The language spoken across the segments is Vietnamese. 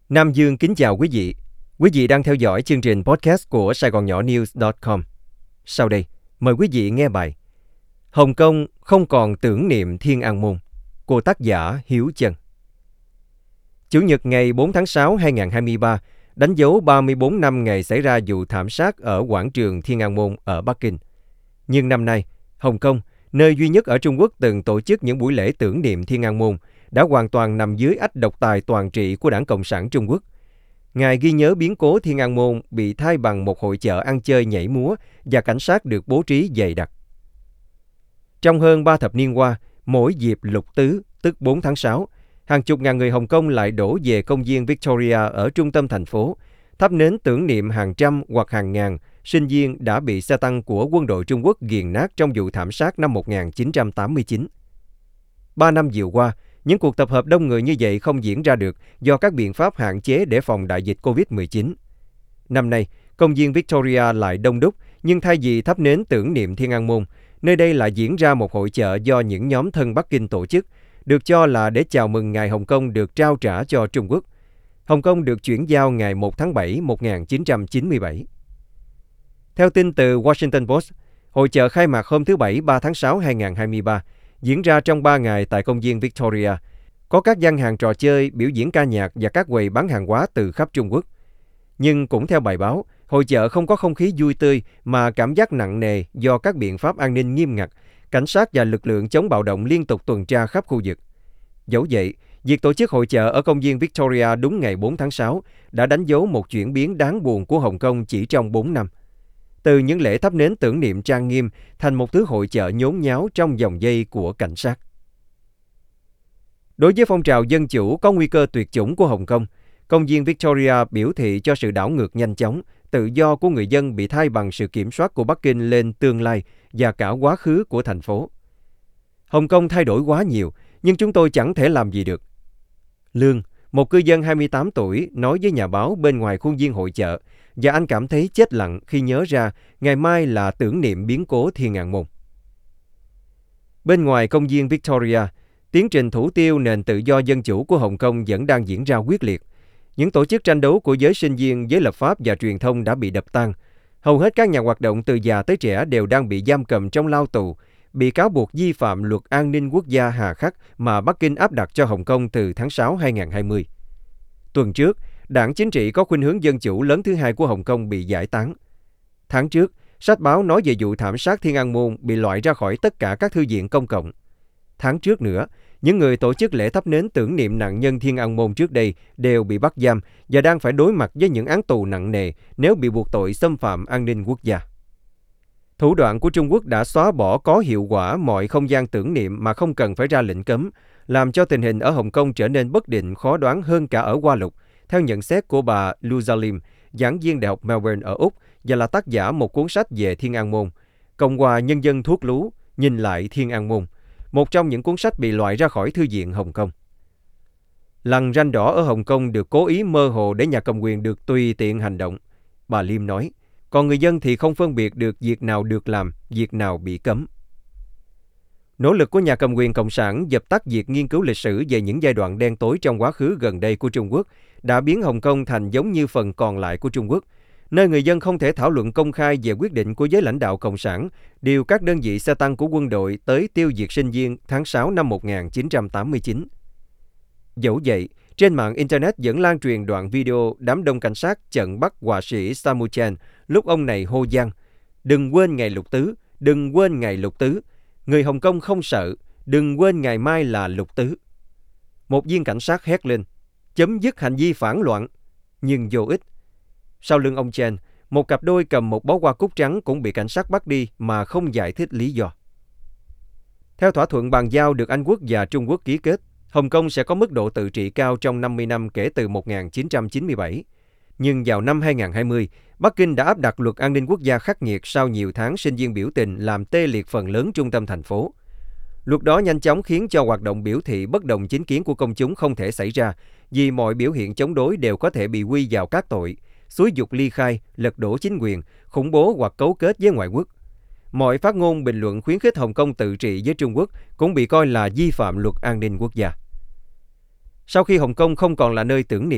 Nam Dương kính chào quý vị. Quý vị đang theo dõi chương trình podcast của SaigonNhõNews.com. Sau đây, mời quý vị nghe bài Hồng Kông không còn tưởng niệm Thiên An Môn của tác giả Hiếu Chân. Chủ nhật ngày 4 tháng 6 2023 đánh dấu 34 năm ngày xảy ra vụ thảm sát ở quảng trường Thiên An Môn ở Bắc Kinh. Nhưng năm nay, Hồng Kông, nơi duy nhất ở Trung Quốc từng tổ chức những buổi lễ tưởng niệm Thiên An Môn, đã hoàn toàn nằm dưới ách độc tài toàn trị của Đảng Cộng sản Trung Quốc. Ngày ghi nhớ biến cố Thiên An Môn bị thay bằng một hội chợ ăn chơi nhảy múa và cảnh sát được bố trí dày đặc. Trong hơn 3 thập niên qua, mỗi dịp Lục Tứ, tức 4 tháng 6, hàng chục ngàn người Hồng Kông lại đổ về công viên Victoria ở trung tâm thành phố, thắp nến tưởng niệm hàng trăm hoặc hàng ngàn sinh viên đã bị xe tăng của quân đội Trung Quốc nghiền nát trong vụ thảm sát năm 1989. 3 năm vừa qua, những cuộc tập hợp đông người như vậy không diễn ra được do các biện pháp hạn chế để phòng đại dịch COVID-19. Năm nay, công viên Victoria lại đông đúc, nhưng thay vì thắp nến tưởng niệm Thiên An Môn, nơi đây lại diễn ra một hội chợ do những nhóm thân Bắc Kinh tổ chức, được cho là để chào mừng ngày Hồng Kông được trao trả cho Trung Quốc. Hồng Kông được chuyển giao ngày 1 tháng 7 1997. Theo tin từ Washington Post, hội chợ khai mạc hôm thứ Bảy 3 tháng 6 2023, diễn ra trong 3 ngày tại công viên Victoria. Có các gian hàng trò chơi, biểu diễn ca nhạc và các quầy bán hàng hóa từ khắp Trung Quốc. Nhưng cũng theo bài báo, hội chợ không có không khí vui tươi mà cảm giác nặng nề do các biện pháp an ninh nghiêm ngặt, cảnh sát và lực lượng chống bạo động liên tục tuần tra khắp khu vực. Dẫu vậy, việc tổ chức hội chợ ở công viên Victoria đúng ngày 4 tháng 6 đã đánh dấu một chuyển biến đáng buồn của Hồng Kông chỉ trong 4 năm. Từ những lễ thắp nến tưởng niệm trang nghiêm thành một thứ hội chợ nhốn nháo trong vòng dây của cảnh sát. Đối với phong trào dân chủ có nguy cơ tuyệt chủng của Hồng Kông, công viên Victoria biểu thị cho sự đảo ngược nhanh chóng, tự do của người dân bị thay bằng sự kiểm soát của Bắc Kinh lên tương lai và cả quá khứ của thành phố. Hồng Kông thay đổi quá nhiều, nhưng chúng tôi chẳng thể làm gì được. Lương, một cư dân 28 tuổi, nói với nhà báo bên ngoài khuôn viên hội chợ, và anh cảm thấy chết lặng khi nhớ ra ngày mai là tưởng niệm biến cố Thiên An Môn. Bên ngoài công viên Victoria, tiến trình thủ tiêu nền tự do dân chủ của Hồng Kông vẫn đang diễn ra quyết liệt. Những tổ chức tranh đấu của giới sinh viên, giới lập pháp và truyền thông đã bị đập tan. Hầu hết các nhà hoạt động từ già tới trẻ đều đang bị giam cầm trong lao tù, bị cáo buộc vi phạm luật an ninh quốc gia hà khắc mà Bắc Kinh áp đặt cho Hồng Kông từ tháng 6 2020. Tuần trước, đảng chính trị có khuynh hướng dân chủ lớn thứ hai của Hồng Kông bị giải tán. Tháng trước, sách báo nói về vụ thảm sát Thiên An Môn bị loại ra khỏi tất cả các thư viện công cộng. Tháng trước nữa, những người tổ chức lễ thắp nến tưởng niệm nạn nhân Thiên An Môn trước đây đều bị bắt giam và đang phải đối mặt với những án tù nặng nề nếu bị buộc tội xâm phạm an ninh quốc gia. Thủ đoạn của Trung Quốc đã xóa bỏ có hiệu quả mọi không gian tưởng niệm mà không cần phải ra lệnh cấm, làm cho tình hình ở Hồng Kông trở nên bất định khó đoán hơn cả ở Hoa Lục, theo nhận xét của bà Luza Lim, giảng viên Đại học Melbourne ở Úc và là tác giả một cuốn sách về Thiên An Môn, Cộng hòa Nhân dân Thuốc Lú, nhìn lại Thiên An Môn, một trong những cuốn sách bị loại ra khỏi thư viện Hồng Kông. Lằn ranh đỏ ở Hồng Kông được cố ý mơ hồ để nhà cầm quyền được tùy tiện hành động, bà Lim nói, còn người dân thì không phân biệt được việc nào được làm, việc nào bị cấm. Nỗ lực của nhà cầm quyền Cộng sản dập tắt việc nghiên cứu lịch sử về những giai đoạn đen tối trong quá khứ gần đây của Trung Quốc đã biến Hồng Kông thành giống như phần còn lại của Trung Quốc, nơi người dân không thể thảo luận công khai về quyết định của giới lãnh đạo Cộng sản điều các đơn vị xe tăng của quân đội tới tiêu diệt sinh viên tháng 6 năm 1989. Dẫu vậy, trên mạng Internet vẫn lan truyền đoạn video đám đông cảnh sát chặn bắt họa sĩ Samu Chan lúc ông này hô vang: "Đừng quên ngày Lục Tứ, đừng quên ngày Lục Tứ. Người Hồng Kông không sợ, đừng quên ngày mai là Lục Tứ." Một viên cảnh sát hét lên: "Chấm dứt hành vi phản loạn." Nhưng vô ích. Sau lưng ông Chen, một cặp đôi cầm một bó hoa cúc trắng cũng bị cảnh sát bắt đi mà không giải thích lý do. Theo thỏa thuận bàn giao được Anh Quốc và Trung Quốc ký kết, Hồng Kông sẽ có mức độ tự trị cao trong 50 năm kể từ 1997. Nhưng vào năm 2020, Bắc Kinh đã áp đặt luật an ninh quốc gia khắc nghiệt sau nhiều tháng sinh viên biểu tình làm tê liệt phần lớn trung tâm thành phố. Luật đó nhanh chóng khiến cho hoạt động biểu thị bất đồng chính kiến của công chúng không thể xảy ra, vì mọi biểu hiện chống đối đều có thể bị quy vào các tội xúi giục ly khai, lật đổ chính quyền, khủng bố hoặc cấu kết với ngoại quốc. Mọi phát ngôn bình luận khuyến khích Hồng Kông tự trị với Trung Quốc cũng bị coi là vi phạm luật an ninh quốc gia. Sau khi Hồng Kông không còn là nơi tưởng niệm,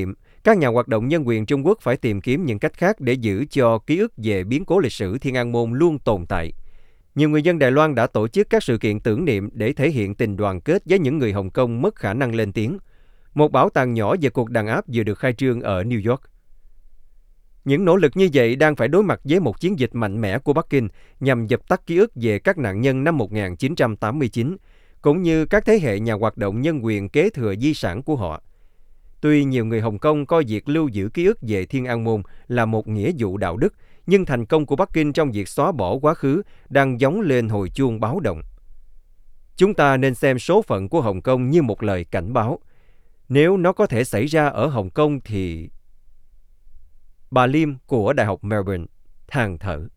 Các nhà hoạt động nhân quyền Trung Quốc phải tìm kiếm những cách khác để giữ cho ký ức về biến cố lịch sử Thiên An Môn luôn tồn tại. Nhiều người dân Đài Loan đã tổ chức các sự kiện tưởng niệm để thể hiện tình đoàn kết với những người Hồng Kông mất khả năng lên tiếng. Một bảo tàng nhỏ về cuộc đàn áp vừa được khai trương ở New York. Những nỗ lực như vậy đang phải đối mặt với một chiến dịch mạnh mẽ của Bắc Kinh nhằm dập tắt ký ức về các nạn nhân năm 1989, cũng như các thế hệ nhà hoạt động nhân quyền kế thừa di sản của họ. Tuy nhiều người Hồng Kông coi việc lưu giữ ký ức về Thiên An Môn là một nghĩa vụ đạo đức, nhưng thành công của Bắc Kinh trong việc xóa bỏ quá khứ đang gióng lên hồi chuông báo động. Chúng ta nên xem số phận của Hồng Kông như một lời cảnh báo. Nếu nó có thể xảy ra ở Hồng Kông thì... Bà Liêm của Đại học Melbourne than thở.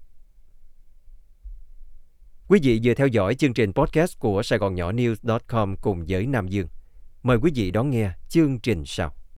Quý vị vừa theo dõi chương trình podcast của Sài Gòn Nhỏ News.com cùng với Nam Dương. Mời quý vị đón nghe chương trình sau.